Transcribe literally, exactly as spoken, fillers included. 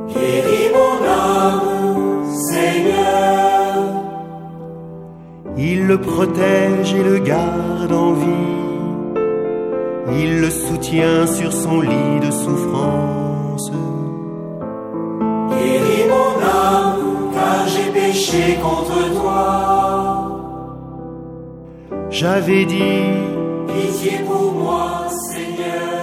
Guéris mon âme, Seigneur. Il le protège et le garde en vie. Il le soutient sur son lit de souffrance. Guéris mon âme, car j'ai péché contre toi. J'avais dit, pitié pour moi, Seigneur.